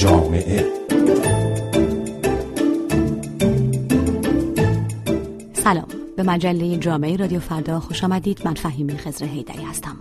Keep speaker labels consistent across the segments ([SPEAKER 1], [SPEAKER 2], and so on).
[SPEAKER 1] جامعه.
[SPEAKER 2] سلام، به مجله جامعه رادیو فردا خوش آمدید. من فهیمه خضر حیدری هستم.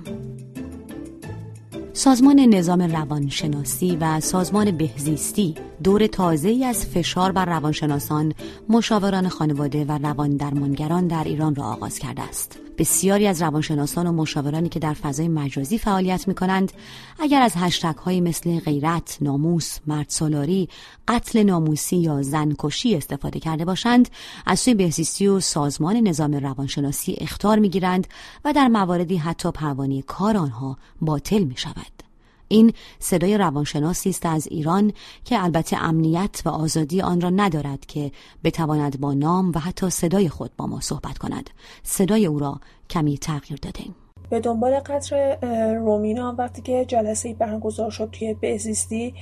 [SPEAKER 2] سازمان نظام روانشناسی و سازمان بهزیستی دور تازه‌ای از فشار بر روانشناسان، مشاوران خانواده و روان درمانگران در ایران را آغاز کرده است. بسیاری از روانشناسان و مشاورانی که در فضای مجازی فعالیت می‌کنند، اگر از هشتگ‌هایی مثل غیرت، ناموس، مردسالاری، قتل ناموسی یا زنکشی استفاده کرده باشند، از سوی بهزیستی و سازمان نظام روانشناسی اخطار می‌گیرند و در مواردی حتی پروانه کار آنها باطل می‌شود. این صدای روانشناسی است از ایران که البته امنیت و آزادی آن را ندارد که بتواند با نام و حتی صدای خود با ما صحبت کند. صدای او را کمی تغییر دادیم.
[SPEAKER 3] به دنبال قتل رومینا وقتی که جلسه‌ای برگزار شد توی بهزیستی،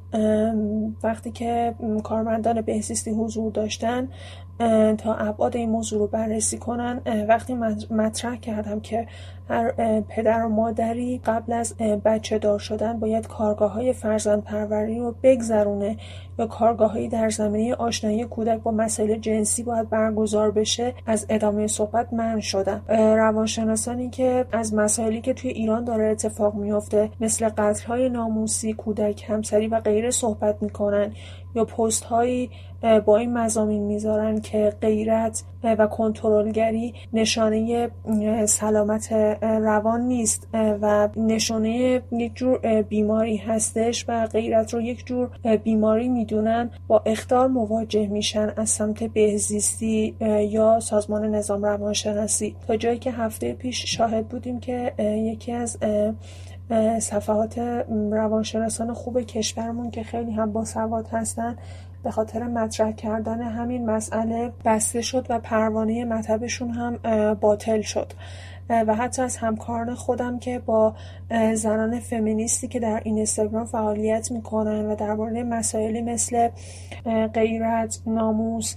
[SPEAKER 3] وقتی که کارمندان بهزیستی حضور داشتن تا ابعاد این موضوع رو بررسی کنن، وقتی مطرح کردم که هر پدر و مادری قبل از بچه دار شدن باید کارگاه‌های فرزندپروری رو بگذرونه یا کارگاه‌هایی در زمینه آشنایی کودک با مسائل جنسی باید برگزار بشه، از ادامه صحبت منع شدن. روانشناسانی که از مسائلی که توی ایران داره اتفاق میفته مثل قتل‌های ناموسی، کودک همسری و غیره صحبت میکنن یا پست هایی با این مضامین میذارن که غیرت و کنترلگری نشانه سلامت روان نیست و نشانه یک جور بیماری هستش و غیرت رو یک جور بیماری میدونن، با اخطار مواجه میشن از سمت بهزیستی یا سازمان نظام روانشناسی. تا جایی که هفته پیش شاهد بودیم که یکی از صفحات روانشناسان خوب کشورمون که خیلی هم باسواد هستن به خاطر مطرح کردن همین مسئله بسته شد و پروانه مطبشون هم باطل شد. و حتی از همکاران خودم که با زنان فمینیستی که در اینستاگرام فعالیت میکنن و درباره مسائلی مثل غیرت، ناموس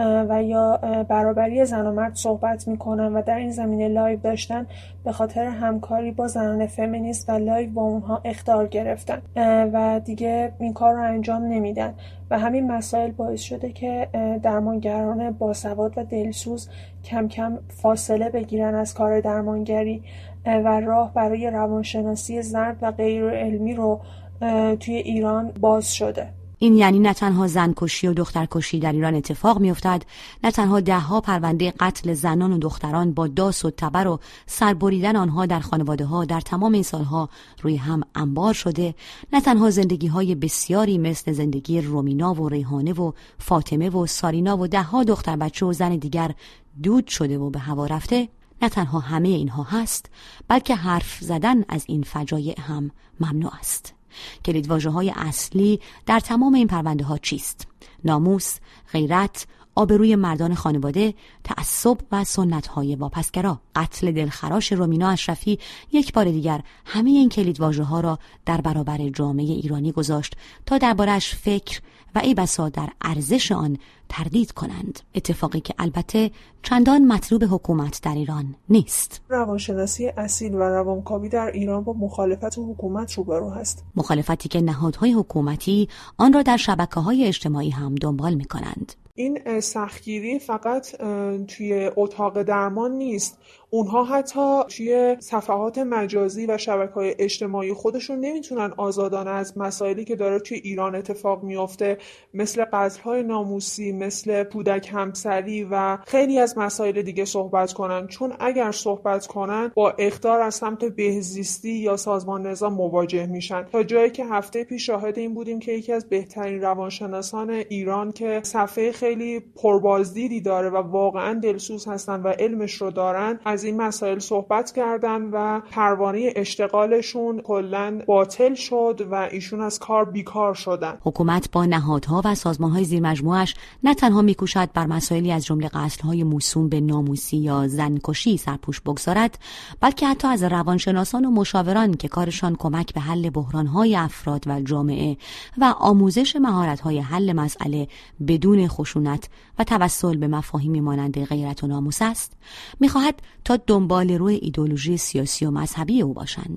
[SPEAKER 3] و یا برابری زن و مرد صحبت میکنن و در این زمینه لایو داشتن، به خاطر همکاری با زنان فمینیست و لایو با اونها اخطار گرفتن و دیگه این کار رو انجام نمیدن و همین مسائل باعث شده که درمانگران باسواد و دلسوز کم کم فاصله بگیرن از کار درمانگری و راه برای روانشناسی زرد و غیر علمی رو توی ایران باز شده.
[SPEAKER 2] این یعنی نه تنها زنکشی و دخترکشی در ایران اتفاق میافتد، نه تنها ده‌ها پرونده قتل زنان و دختران با داس و تبر و سربریدن آنها در خانواده‌ها در تمام این سالها روی هم انبار شده، نه تنها زندگی‌های بسیاری مثل زندگی رومینا و ریحانه و فاطمه و سارینا و ده‌ها دختر بچه و زن دیگر دود شده و به هوا رفته، نه تنها همه اینها هست، بلکه حرف زدن از این فجایع هم ممنوع است. کلیدواژه‌های اصلی در تمام این پرونده ها چیست؟ ناموس، غیرت، آبروی مردان خانواده، تعصب و سنت‌های واپسگرا. قتل دلخراش رومینا اشرفی یک بار دیگر همه این کلیدواژه‌ها را در برابر جامعه ایرانی گذاشت تا دربارش فکر و ای بسا در ارزش آن تردید کنند، اتفاقی که البته چندان مطلوب حکومت در ایران نیست.
[SPEAKER 3] روانشناسی اصیل و روانکاوی در ایران با مخالفت حکومت روبرو هست،
[SPEAKER 2] مخالفتی که نهادهای حکومتی آن را در شبکه‌های اجتماعی هم دنبال می‌کنند.
[SPEAKER 4] این سختگیری فقط توی اتاق درمان نیست، اونها حتی توی صفحات مجازی و شبکه‌های اجتماعی خودشون نمیتونن آزادانه از مسائلی که داره توی ایران اتفاق میفته مثل قتل‌های ناموسی، مثل کودک همسری و خیلی از مسائل دیگه صحبت کنن، چون اگر صحبت کنن با اخطار از سمت بهزیستی یا سازمان نظام مواجه میشن. تا جایی که هفته پیش شاهد این بودیم که یکی از بهترین روانشناسان ایران که صفحه خیلی پربازدیدی داره و واقعا دلسوز هستن و علمش رو دارن از این مسائل صحبت کردن و پروانه اشتغالشون کلاً باطل شد و ایشون از کار بیکار شدن.
[SPEAKER 2] حکومت با نهادها و سازمان‌های زیر مجموعش نه تنها می‌کوشد بر مسائلی از جمله قتل‌های موسوم به ناموسی یا زنکشی سرپوش بگذارد، بلکه حتی از روانشناسان و مشاوران که کارشان کمک به حل بحران‌های افراد و جامعه و آموزش مهارت‌های حل مسئله بدون خشونت و توسل به مفاهیمی مانند غیرت و ناموس است، می‌خواهد تا دنبال روی ایدئولوژی سیاسی و مذهبی او باشند.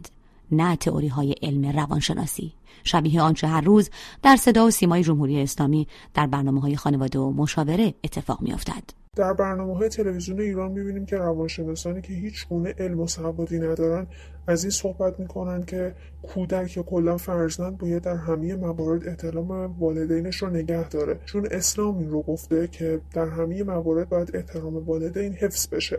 [SPEAKER 2] نه تئوری‌های علم روانشناسی. شبیه آنچه هر روز در صدا و سیمای جمهوری اسلامی در برنامه‌های خانواده و مشاوره اتفاق می‌افتد.
[SPEAKER 4] در برنامه‌های تلویزیون ایران می‌بینیم که روانشناسانی که هیچ گونه علم و سوادی ندارن از این صحبت می‌کنن که کودک یا کلا فرزند باید در همه موارد احترام والدینش رو نگه داره، چون اسلام این رو گفته که در همه موارد باید احترام والدین حفظ بشه.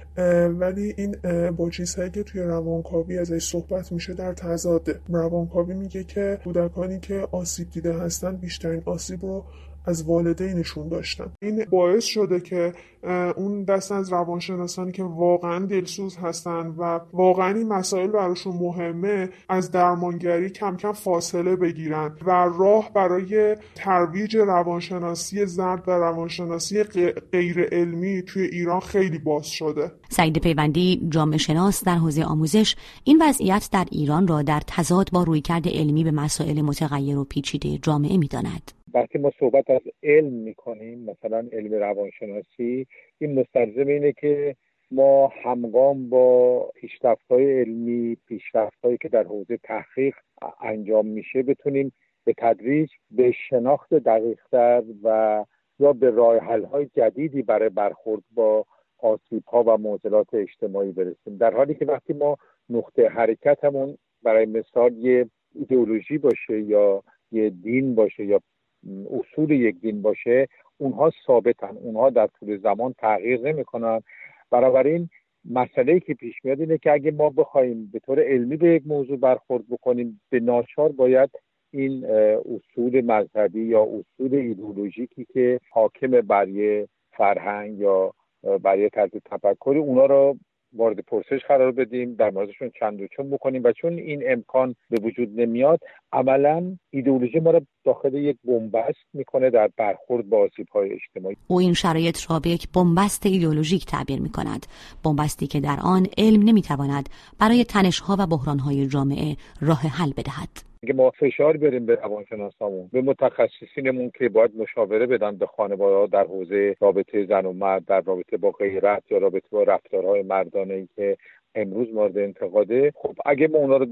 [SPEAKER 4] ولی این با چیزهایی که توی روانکاوی ازش صحبت میشه در تضاده. روانکاوی میگه که کودکانی که آسیب دیده هستن بیشترین آسیب رو از والدینشون داشتن. این باعث شده که اون دست از روانشناسانی که واقعا دلسوز هستن و واقعا این مسائل براشون مهمه از درمانگری کم کم فاصله بگیرن و راه برای ترویج روانشناسی زرد و روانشناسی غیر علمی توی ایران خیلی باز شده.
[SPEAKER 2] سعید پیوندی، جامعه شناس در حوزه آموزش، این وضعیت در ایران را در تضاد با رویکرد علمی به مسائل متغیر و پیچیده جامعه می‌داند.
[SPEAKER 1] وقتی ما صحبت از علم میکنیم، مثلا علم روانشناسی، این مستلزم اینه که ما همگام با پیشرفت‌های علمی، پیشرفت‌هایی که در حوزه تحقیق انجام میشه، بتونیم به تدریج به شناخت دقیق‌تر و یا به راه حل‌های جدیدی برای برخورد با آسیب‌ها و معضلات اجتماعی برسیم. در حالی که وقتی ما نقطه حرکتمون برای مثال یه ایدئولوژی باشه یا یه دین باشه یا اصول یک دین باشه، اونها ثابتن، اونها در طول زمان تغییر نمی‌کنن. بنابراین مسئله‌ای که پیش میاد اینه که اگه ما بخوایم به طور علمی به یک موضوع برخورد بکنیم، به ناچار باید این اصول مذهبی یا اصول ایدئولوژیکی که حاکم بر یه فرهنگ یا بر یه طرز تفکری، اونا رو وارد پرسش قرار بدیم، در موردشون چند و چون بکنیم و چون این امکان به وجود نمیاد، عملاً ایدئولوژی ما رو داخل یک بنبست میکنه در برخورد با آسیب‌های اجتماعی.
[SPEAKER 2] او این شرایط را به یک بنبست ایدئولوژیک تعبیر میکند، بنبستی که در آن علم نمیتواند برای تنش‌ها و بحران‌های جامعه راه حل بدهد.
[SPEAKER 1] اگه ما فشار بریم به روانشناسامون، به متخصصینمون که باید مشاوره بدن به خانواده‌ها در حوزه رابطه زن و مرد، در رابطه با غیرت یا رابطه با رفتارهای مردانه‌ای که امروز مورد انتقاده، خب اگه ما اونا رو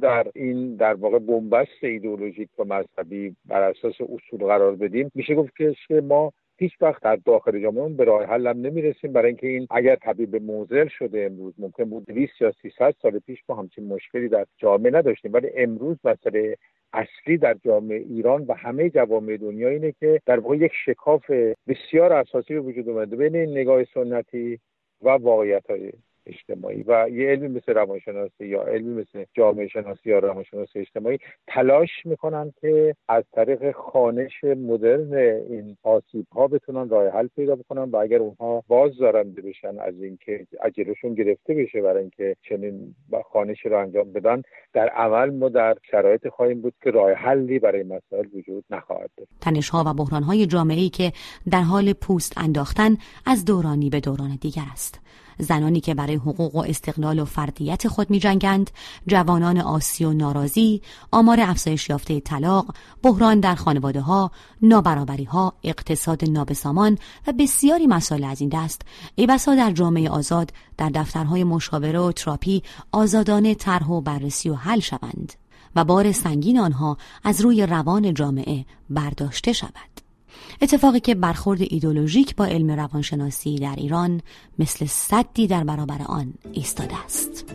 [SPEAKER 1] در واقع بنبست ایدئولوژیک و مذهبی بر اساس اصول قرار بدیم، میشه گفت که ما هیچ وقت در داخل جامعه به راه حل هم نمیرسیم، برای اینکه این اگر تبدیل به معضل شده امروز، ممکن بود 200 یا 300 سال پیش ما همچین مشکلی در جامعه نداشتیم، ولی امروز مسئله اصلی در جامعه ایران و همه جوامع دنیا اینه که در واقع یک شکاف بسیار اساسی به وجود اومده بین این نگاه سنتی و واقعیت‌های اجتماعی و یه علمی مثل روانشناسی یا علمی مثل جامعه شناسی یا روانشناسی اجتماعی تلاش میکنن که از طریق خوانش مدرن این آسیب‌ها بتونن راه حل پیدا بکنن و اگر اونها بازدارنده بشن از اینکه اجلشون گرفته بشه برای اینکه چنین خوانشی رو انجام بدن، در عمل ما در شرایط خواهیم بود که راه حلی برای مسائل وجود نخواهد داشت.
[SPEAKER 2] تنش‌ها و بحران‌های جامعه‌ای که در حال پوست انداختن از دورانی به دوران دیگر است. زنانی که برای حقوق و استقلال و فردیت خود می‌جنگند، جوانان آسی و ناراضی، آمار افزایش یافته طلاق، بحران در خانواده‌ها، نابرابری‌ها، اقتصاد نابسامان و بسیاری مسائل از این دست، ای بسا در جامعه آزاد در دفترهای مشاوره و تراپی آزادانه طرح و بررسی و حل شوند و بار سنگین آنها از روی روان جامعه برداشته شود. اتفاقی که برخورد ایدئولوژیک با علم روانشناسی در ایران مثل سدی در برابر آن ایستاده است.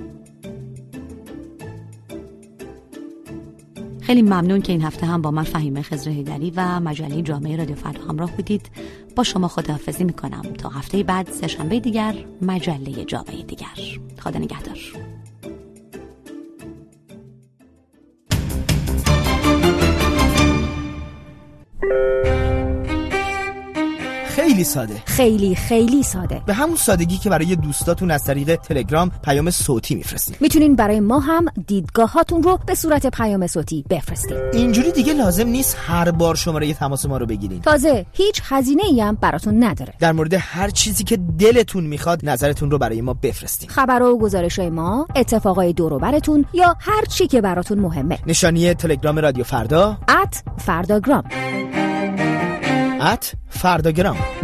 [SPEAKER 2] خیلی ممنون که این هفته هم با من فهیمه خضر حیدری و مجله جامعه رادیو فردا همراه بودید. با شما خداحافظی میکنم تا هفته بعد، سه‌شنبه دیگر، مجله جامعه دیگر. خدا نگهدار.
[SPEAKER 5] خیلی ساده،
[SPEAKER 6] خیلی ساده،
[SPEAKER 5] به همون سادگی که برای دوستاتون از طریق تلگرام پیام صوتی میفرستید.
[SPEAKER 6] میتونین برای ما هم دیدگاهاتون رو به صورت پیام صوتی بفرستید.
[SPEAKER 5] اینجوری دیگه لازم نیست هر بار شماره تماس ما رو بگیرین.
[SPEAKER 6] تازه هیچ هزینه‌ای هم براتون نداره.
[SPEAKER 5] در مورد هر چیزی که دلتون میخواد نظرتون رو برای ما بفرستید.
[SPEAKER 6] خبر و گزارش‌های ما، اتفاقای دور و براتون یا هر چی که براتون مهمه.
[SPEAKER 5] نشانی تلگرام رادیو فردا @فرداگرام.